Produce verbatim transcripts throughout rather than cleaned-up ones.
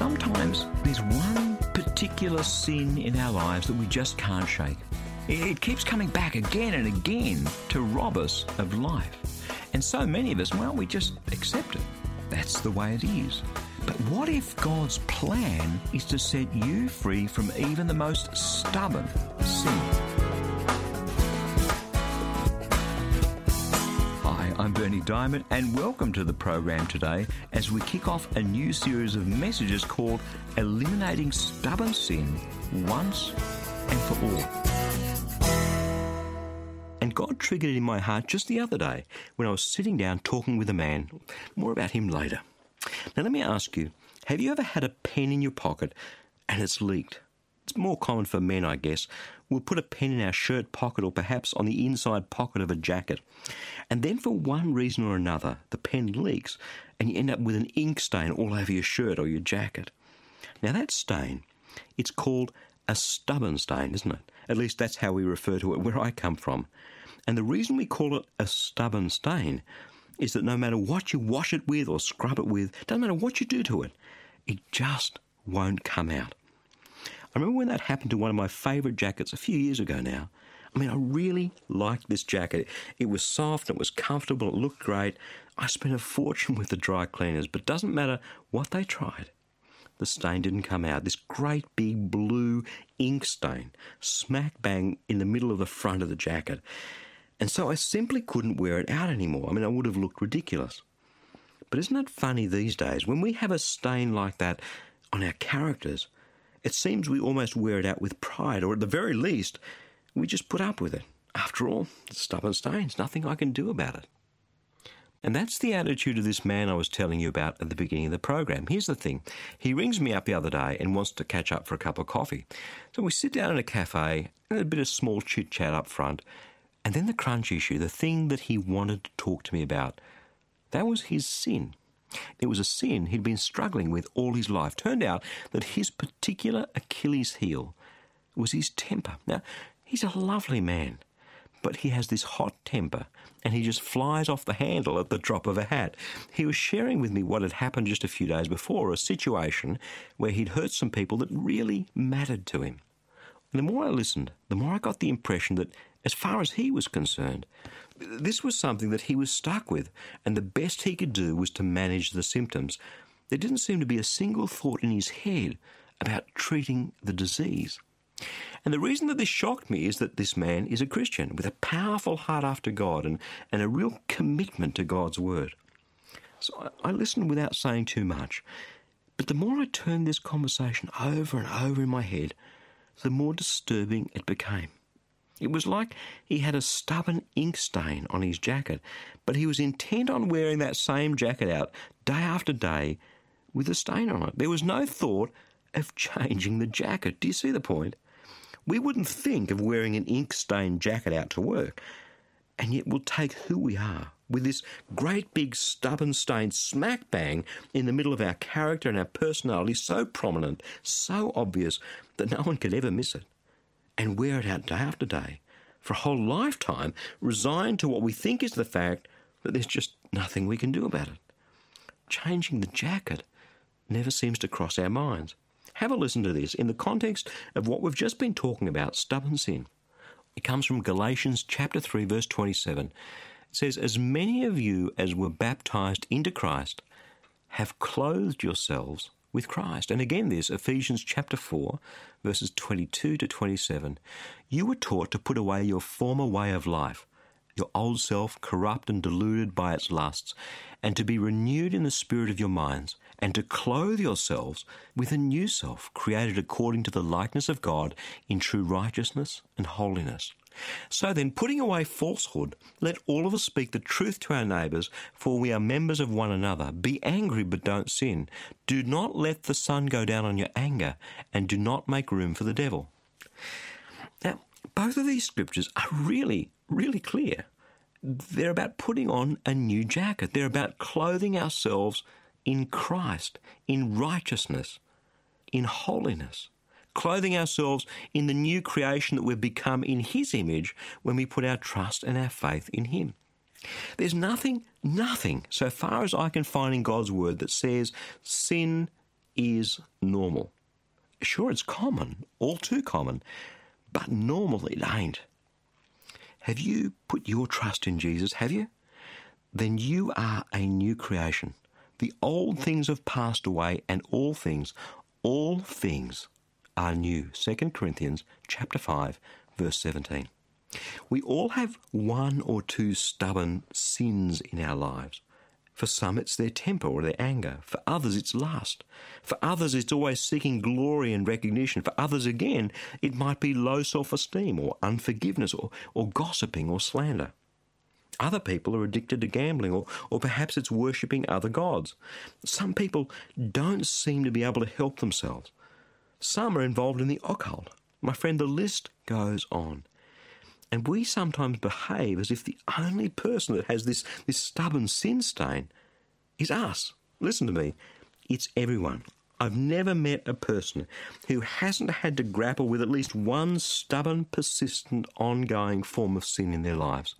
Sometimes there's one particular sin in our lives that we just can't shake. It keeps coming back again and again to rob us of life. And so many of us, well, we just accept it. That's the way it is. But what if God's plan is to set you free from even the most stubborn sin? Hi, I'm Berni Dymet, and welcome to the program today as we kick off a new series of messages called Eliminating Stubborn Sin Once and for All. And God triggered it in my heart just the other day when I was sitting down talking with a man. More about him later. Now let me ask you, have you ever had a pen in your pocket and it's leaked? It's more common for men, I guess. We'll put a pen in our shirt pocket or perhaps on the inside pocket of a jacket. And then for one reason or another, the pen leaks and you end up with an ink stain all over your shirt or your jacket. Now that stain, it's called a stubborn stain, isn't it? At least that's how we refer to it where I come from. And the reason we call it a stubborn stain is that no matter what you wash it with or scrub it with, doesn't matter what you do to it, it just won't come out. I remember when that happened to one of my favourite jackets a few years ago now. I mean, I really liked this jacket. It was soft, it was comfortable, it looked great. I spent a fortune with the dry cleaners, but it doesn't matter what they tried. The stain didn't come out. This great big blue ink stain, smack bang in the middle of the front of the jacket. And so I simply couldn't wear it out anymore. I mean, I would have looked ridiculous. But isn't it funny these days, when we have a stain like that on our characters, it seems we almost wear it out with pride, or at the very least, we just put up with it. After all, it's a stubborn stain. There's nothing I can do about it. And that's the attitude of this man I was telling you about at the beginning of the program. Here's the thing. He rings me up the other day and wants to catch up for a cup of coffee. So we sit down in a cafe, and a bit of small chit-chat up front, and then the crunch issue, the thing that he wanted to talk to me about, that was his sin. It was a sin he'd been struggling with all his life. Turned out that his particular Achilles heel was his temper. Now, he's a lovely man, but he has this hot temper and he just flies off the handle at the drop of a hat. He was sharing with me what had happened just a few days before, a situation where he'd hurt some people that really mattered to him. And the more I listened, the more I got the impression that as far as he was concerned, this was something that he was stuck with, and the best he could do was to manage the symptoms. There didn't seem to be a single thought in his head about treating the disease. And the reason that this shocked me is that this man is a Christian with a powerful heart after God and, and a real commitment to God's word. So I, I listened without saying too much. But the more I turned this conversation over and over in my head, the more disturbing it became. It was like he had a stubborn ink stain on his jacket, but he was intent on wearing that same jacket out day after day with a stain on it. There was no thought of changing the jacket. Do you see the point? We wouldn't think of wearing an ink-stained jacket out to work, and yet we'll take who we are with this great big stubborn stain smack bang in the middle of our character and our personality, so prominent, so obvious that no one could ever miss it, and wear it out day after day for a whole lifetime, resigned to what we think is the fact that there's just nothing we can do about it. Changing the jacket never seems to cross our minds. Have a listen to this in the context of what we've just been talking about, stubborn sin. It comes from Galatians chapter three, verse twenty-seven. It says, "As many of you as were baptized into Christ have clothed yourselves with Christ." And again this, Ephesians chapter four, verses twenty-two to twenty-seven. "You were taught to put away your former way of life, your old self corrupt and deluded by its lusts, and to be renewed in the spirit of your minds, and to clothe yourselves with a new self, created according to the likeness of God in true righteousness and holiness. So then, putting away falsehood, let all of us speak the truth to our neighbours, for we are members of one another. Be angry, but don't sin. Do not let the sun go down on your anger, and do not make room for the devil." Now, both of these scriptures are really, really clear. They're about putting on a new jacket. They're about clothing ourselves in Christ, in righteousness, in holiness. Clothing ourselves in the new creation that we've become in His image when we put our trust and our faith in Him. There's nothing, nothing, so far as I can find in God's Word, that says sin is normal. Sure, it's common, all too common, but normal it ain't. Have you put your trust in Jesus, have you? Then you are a new creation. The old things have passed away, and all things, all things are new. Second Corinthians chapter five, verse seventeen. We all have one or two stubborn sins in our lives. For some, it's their temper or their anger. For others, it's lust. For others, it's always seeking glory and recognition. For others, again, it might be low self-esteem or unforgiveness or, or gossiping or slander. Other people are addicted to gambling, or, or perhaps it's worshipping other gods. Some people don't seem to be able to help themselves. Some are involved in the occult. My friend, the list goes on. And we sometimes behave as if the only person that has this, this stubborn sin stain is us. Listen to me. It's everyone. I've never met a person who hasn't had to grapple with at least one stubborn, persistent, ongoing form of sin in their lives.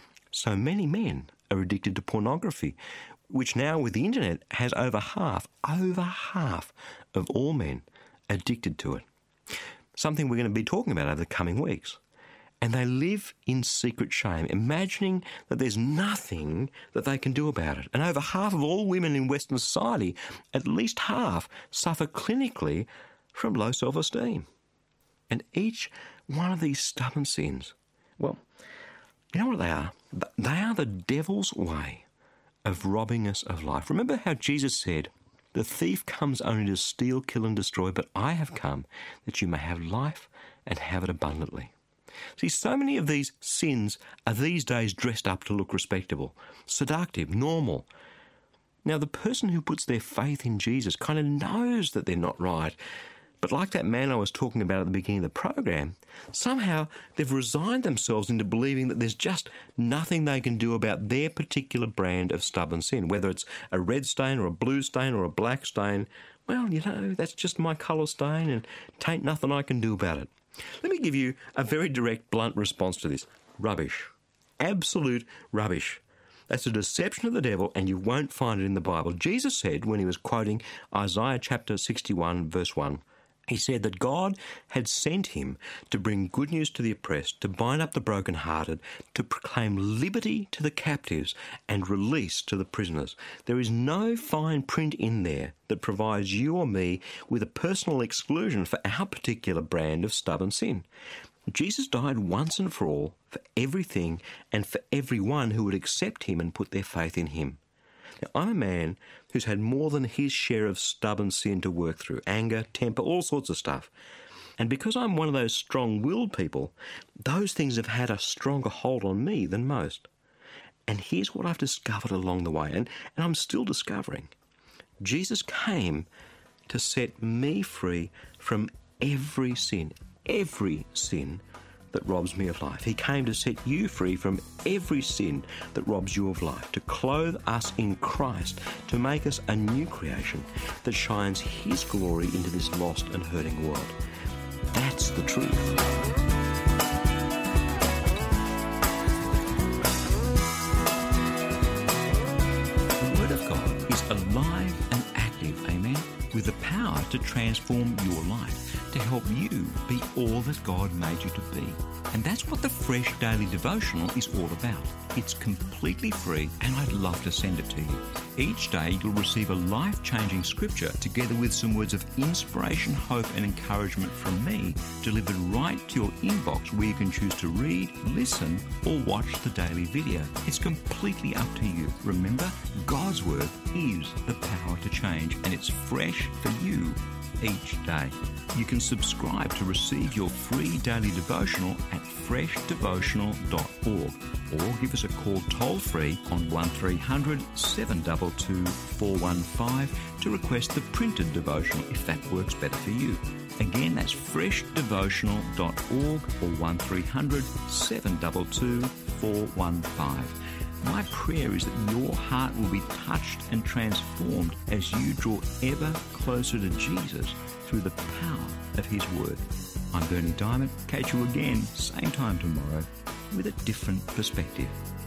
So many men are addicted to pornography, which now with the internet has over half, over half of all men addicted to it. Something we're going to be talking about over the coming weeks. And they live in secret shame, imagining that there's nothing that they can do about it. And over half of all women in Western society, at least half, suffer clinically from low self-esteem. And each one of these stubborn sins, well, you know what they are? They are the devil's way of robbing us of life. Remember how Jesus said, "The thief comes only to steal, kill and destroy, but I have come that you may have life and have it abundantly." See, so many of these sins are these days dressed up to look respectable, seductive, normal. Now, the person who puts their faith in Jesus kind of knows that they're not right. But like that man I was talking about at the beginning of the program, somehow they've resigned themselves into believing that there's just nothing they can do about their particular brand of stubborn sin. Whether it's a red stain or a blue stain or a black stain, well, you know, that's just my colour stain and tain't nothing I can do about it. Let me give you a very direct, blunt response to this. Rubbish. Absolute rubbish. That's a deception of the devil, and you won't find it in the Bible. Jesus said, when he was quoting Isaiah chapter sixty-one, verse one, he said that God had sent him to bring good news to the oppressed, to bind up the brokenhearted, to proclaim liberty to the captives and release to the prisoners. There is no fine print in there that provides you or me with a personal exclusion for our particular brand of stubborn sin. Jesus died once and for all for everything and for everyone who would accept him and put their faith in him. Now, I'm a man who's had more than his share of stubborn sin to work through, anger, temper, all sorts of stuff. And because I'm one of those strong-willed people, those things have had a stronger hold on me than most. And here's what I've discovered along the way, and, and I'm still discovering. Jesus came to set me free from every sin, every sin that robs me of life. He came to set you free from every sin that robs you of life, to clothe us in Christ, to make us a new creation that shines his glory into this lost and hurting world. That's the truth. The Word of God is alive and active, amen, with the power to transform your life, to help you be all that God made you to be. And that's what the Fresh Daily Devotional is all about. It's completely free, and I'd love to send it to you. Each day you'll receive a life-changing scripture together with some words of inspiration, hope and encouragement from me, delivered right to your inbox, where you can choose to read, listen or watch the daily video. It's completely up to you. Remember, God's Word is the power to change, and it's fresh for you each day. You can subscribe to receive your free daily devotional at fresh devotional dot org, or give us a call toll-free on one three hundred, seven two two, four one five to request the printed devotional if that works better for you. Again, that's fresh devotional dot org or one three hundred, seven two two, four one five. My prayer is that your heart will be touched and transformed as you draw ever closer to Jesus through the power of his Word. I'm Bernie Diamond. Catch you again, same time tomorrow, with a different perspective.